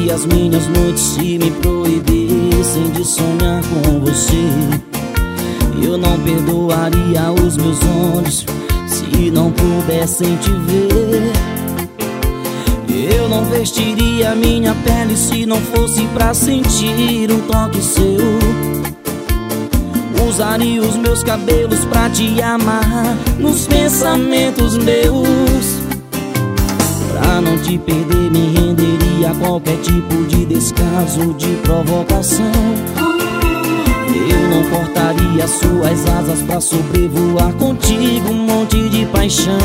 perdoaria as minhas noites se me proibissem de sonhar com você. Eu não perdoaria os meus olhos se não pudessem te ver. Eu não vestiria minha pele se não fosse pra sentir um toque seu. Usaria os meus cabelos pra te amar nos pensamentos meus. Pra não te perder me renderia a qualquer tipo de descaso, de provocação. Eu não cortaria suas asas pra sobrevoar contigo um monte de paixão.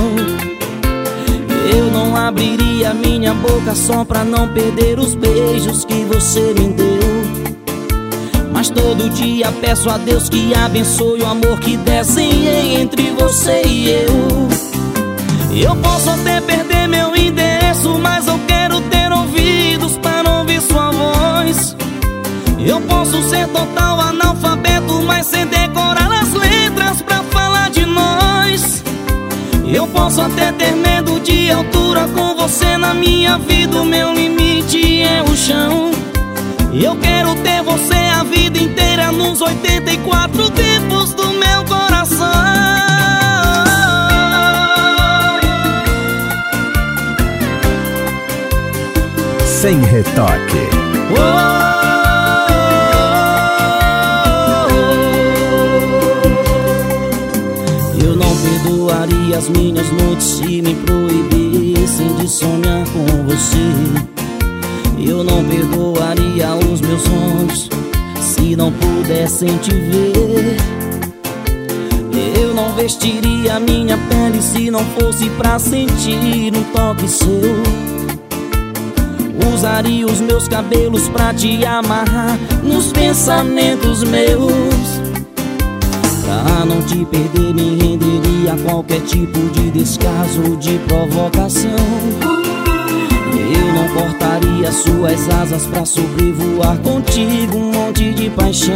Eu não abriria minha boca só pra não perder os beijos que você me deu. Mas todo dia peço a Deus que abençoe o amor que desenhei entre você e eu. Eu posso até perder meu endereço, mas eu quero ter ouvidos para ouvir sua voz. Eu posso ser total analfabeto, mas sem decorar as letras pra falar de nós. Eu posso até ter medo de altura, com você na minha vida o meu limite é o chão. Eu quero ter você a vida inteira nos 84 tempos do meu coração. Sem retoque. Eu não perdoaria as minhas noites se me proibissem de sonhar com você. Eu não perdoaria os meus sonhos se não pudessem te ver. Eu não vestiria minha pele se não fosse pra sentir um toque seu. Usaria os meus cabelos pra te amarrar nos pensamentos meus. Pra não te perder me renderia a qualquer tipo de descaso, de provocação. Eu não cortaria suas asas pra sobrevoar contigo um monte de paixão.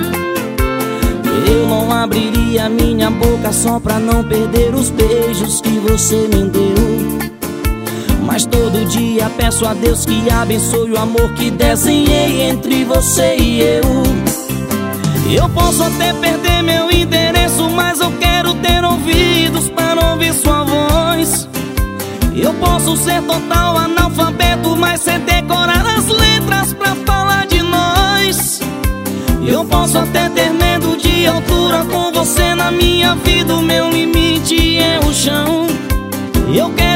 Eu não abriria minha boca só pra não perder os beijos que você me deu. Mas todo dia peço a Deus que abençoe o amor que desenhei entre você e eu. Eu posso até perder meu endereço, mas eu quero ter ouvidos para ouvir sua voz. Eu posso ser total analfabeto, mas sem decorar as letras pra falar de nós. Eu posso até ter medo de altura, com você na minha vida o meu limite é o chão. Eu quero